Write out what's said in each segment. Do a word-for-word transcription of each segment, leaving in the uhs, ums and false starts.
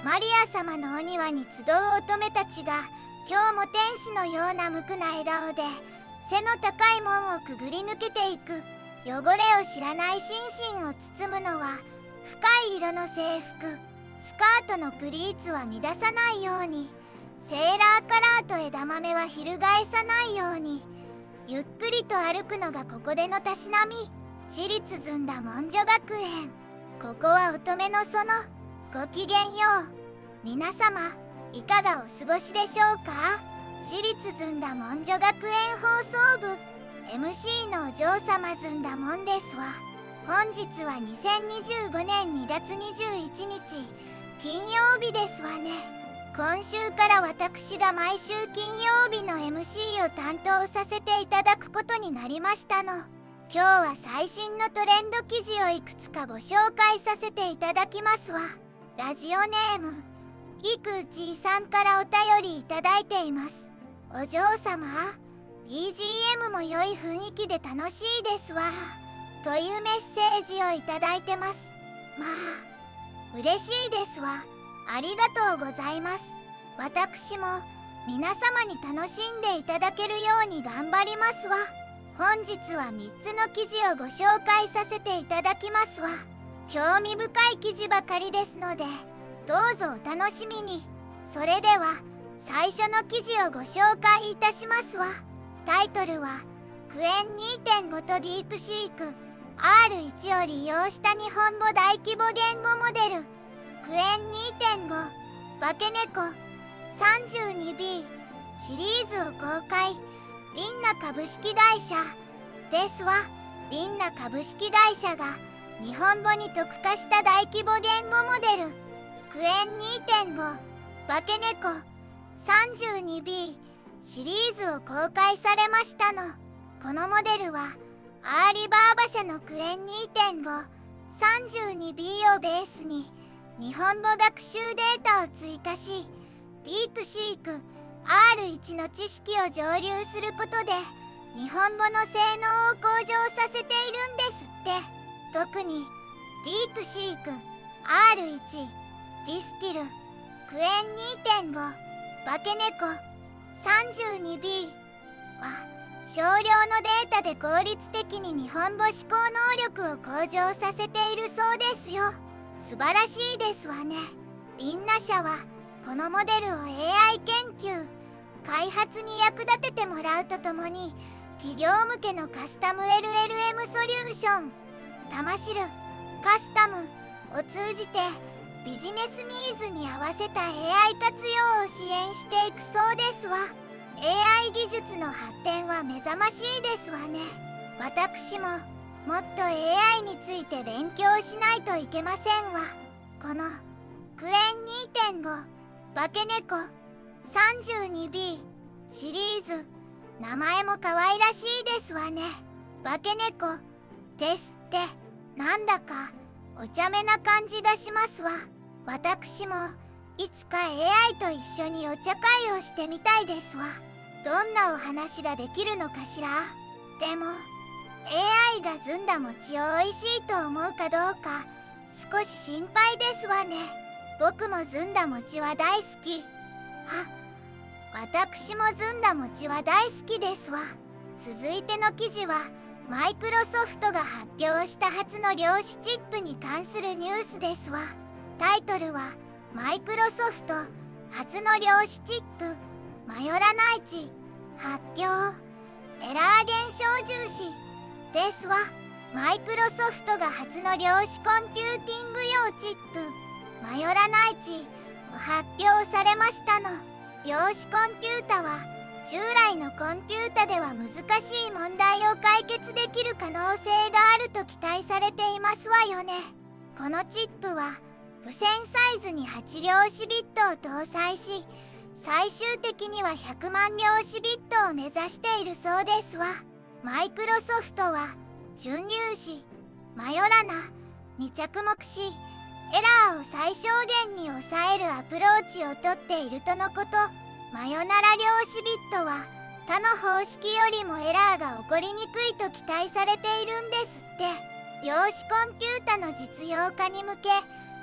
マリア様のお庭に集う乙女たちが今日も天使のような無垢な笑顔で背の高い門をくぐり抜けていく。汚れを知らない心身を包むのは深い色の制服。スカートのプリーツは乱さないように、セーラーカラーと枝豆は翻さないように、ゆっくりと歩くのがここでのたしなみ。私立ずんだ文女学園、ここは乙女の園。ごきげんよう。皆様いかがお過ごしでしょうか。私立ずんだ文女学園放送部 エムシー のお嬢様ずんだもんですわ。本日はにせんにじゅうごねんにがつにじゅういちにち金曜日ですわね。今週から私が毎週金曜日の エムシー を担当させていただくことになりましたの。今日は最新のトレンド記事をいくつかご紹介させていただきますわ。ラジオネームいくじいさんからお便りいただいています。お嬢様 ビージーエム も良い雰囲気で楽しいですわというメッセージをいただいてます。まあ嬉しいですわ。ありがとうございます。私も皆様に楽しんでいただけるように頑張りますわ。本日はみっつの記事をご紹介させていただきますわ。興味深い記事ばかりですのでどうぞお楽しみに。それでは最初の記事をご紹介いたしますわ。タイトルはクエン にてんご とディープシーク アールワン を利用した日本語大規模言語モデルクエン にてんご 化け猫 さんじゅうにビー シリーズを公開。リンナ株式会社ですわ。リンナ株式会社が日本語に特化した大規模言語モデルクエン にてんご 化け猫 さんじゅうにビー シリーズを公開されましたの。このモデルはアーリバーバ社のクエン にてんご さんじゅうにビー をベースに日本語学習データを追加し、ディープシーク アールワン の知識を上流することで日本語の性能を向上させているんですって。特にディープシーク アールワン ディスティルクエン にてんご 化け猫 さんじゅうにビー は少量のデータで効率的に日本語思考能力を向上させているそうですよ。素晴らしいですわね。リンナ社はこのモデルを エーアイ 研究開発に役立ててもらうとともに、企業向けのカスタム エルエルエム ソリューションタマシルカスタムを通じてビジネスニーズに合わせた エーアイ 活用を支援していくそうですわ。 エーアイ 技術の発展は目覚ましいですわね。私ももっと エーアイ について勉強しないといけませんわ。このクエン にてんご 化け猫 さんじゅうにビー シリーズ、名前も可愛らしいですわね。化け猫ですって、なんだかお茶目な感じがしますわ。私もいつか エーアイ と一緒にお茶会をしてみたいですわ。どんなお話ができるのかしら。でも エーアイ がずんだ餅をおいしいと思うかどうか少し心配ですわね。僕もずんだ餅は大好き。あ、私もずんだ餅は大好きですわ。続いての記事はマイクロソフトが発表した初の量子チップに関するニュースですわ。タイトルはマイクロソフト初の量子チップマヨラナイチ発表エラー現象重視ですわ。マイクロソフトが初の量子コンピューティング用チップマヨラナイチを発表されましたの。量子コンピュータは従来のコンピュータでは難しい問題を解決できる可能性があると期待されていますわよね。このチップは付箋サイズにはち量子ビットを搭載し、最終的にはひゃくまん量子ビットを目指しているそうですわ。マイクロソフトは準粒子マヨラナに着目し、エラーを最小限に抑えるアプローチをとっているとのこと。マヨナラ量子ビットは他の方式よりもエラーが起こりにくいと期待されているんですって。量子コンピュータの実用化に向け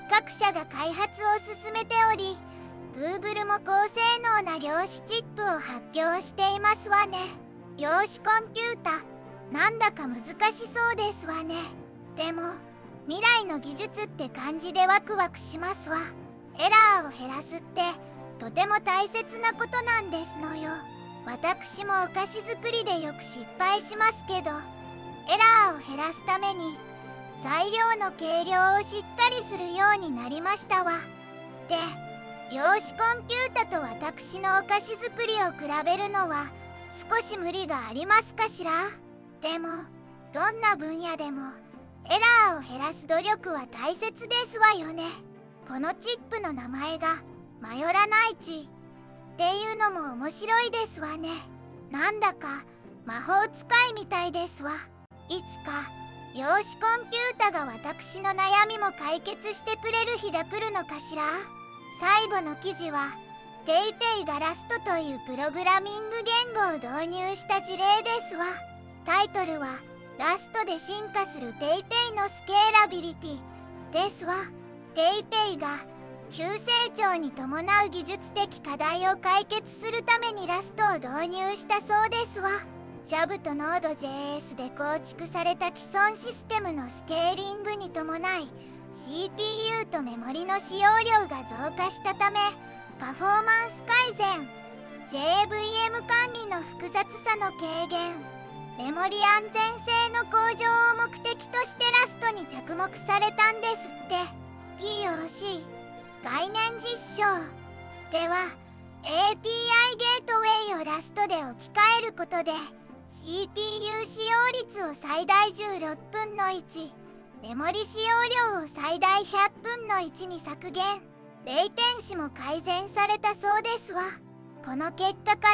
各社が開発を進めており、 Google も高性能な量子チップを発表していますわね。量子コンピュータ、なんだか難しそうですわね。でも未来の技術って感じでワクワクしますわ。エラーを減らすってとても大切なことなんですのよ。私もお菓子作りでよく失敗しますけど、エラーを減らすために材料の計量をしっかりするようになりましたわ。で、量子コンピュータと私のお菓子作りを比べるのは少し無理がありますかしら。でもどんな分野でもエラーを減らす努力は大切ですわよね。このチップの名前がマヨラナイチっていうのも面白いですわね。なんだか魔法使いみたいですわ。いつか量子コンピュータが私の悩みも解決してくれる日が来るのかしら。最後の記事は PayPay がラストというプログラミング言語を導入した事例ですわ。タイトルはラストで進化する PayPay のスケーラビリティですわ。 PayPay が急成長に伴う技術的課題を解決するためにラストを導入したそうですわ。ジャブ と ノード ジェイエス で構築された既存システムのスケーリングに伴い シーピーユー とメモリの使用量が増加したためパフォーマンス改善、 ジェイブイエム 管理の複雑さの軽減、メモリ安全性の向上を目的としてラストに着目されたんですって。 ピーオーシー 概念実証では エーピーアイ ゲートウェイをラストで置き換えることで シーピーユー 使用率を最大じゅうろくぶんのいち、メモリ使用量を最大ひゃくぶんのいちに削減、レイテンシも改善されたそうですわ。この結果から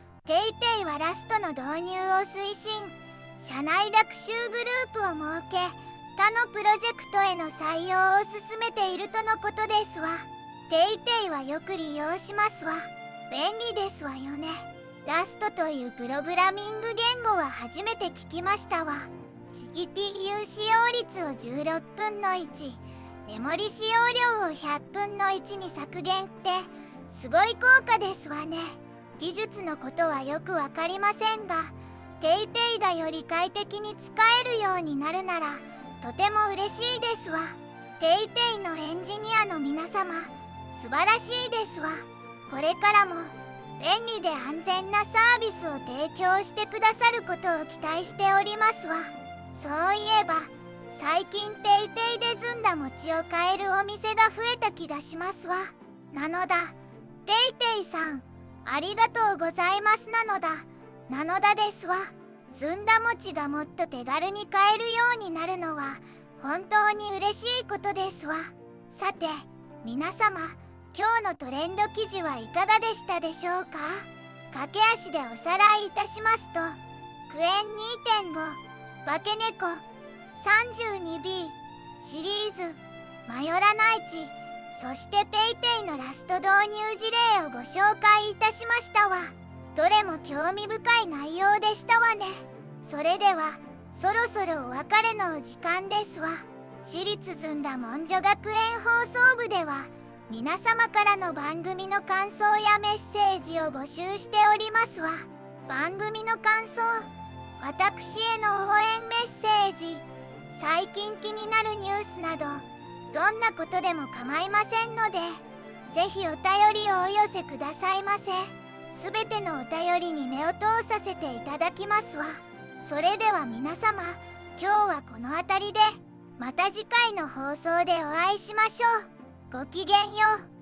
PayPay はラストの導入を推進、社内学習グループを設け、他のプロジェクトへの採用を進めているとのことですわ。 PayPay はよく利用しますわ。便利ですわよね。ラストというプログラミング言語は初めて聞きましたわ。 シーピーユー 使用率をじゅうろくぶんのいち、メモリ使用量をひゃくぶんのいちに削減ってすごい効果ですわね。技術のことはよくわかりませんが PayPay がより快適に使えるようになるならとても嬉しいですわ。 PayPay のエンジニアの皆様、素晴らしいですわ。これからも便利で安全なサービスを提供してくださることを期待しておりますわ。そういえば最近 PayPay でずんだ餅を買えるお店が増えた気がしますわ。なのだ PayPay さん、ありがとうございますなのだなのだですわ。ずんだ餅がもっと手軽に買えるようになるのは本当に嬉しいことですわ。さて皆様、今日のトレンド記事はいかがでしたでしょうか。駆け足でおさらいいたしますと、クエン にてんご、化け猫 さんじゅうにビー シリーズ、マヨラナイチ、そして PayPay のラスト導入事例をご紹介いたしましたわ。どれも興味深い内容でしたわね。それではそろそろお別れのお時間ですわ。私立ずんだ文女学園放送部では皆様からの番組の感想やメッセージを募集しておりますわ。番組の感想、私への応援メッセージ、最近気になるニュースなどどんなことでも構いませんので、ぜひお便りをお寄せくださいませ。すべてのお便りに目を通させていただきますわ。それでは皆様、今日はこの辺りで、また次回の放送でお会いしましょう。ごきげんよう。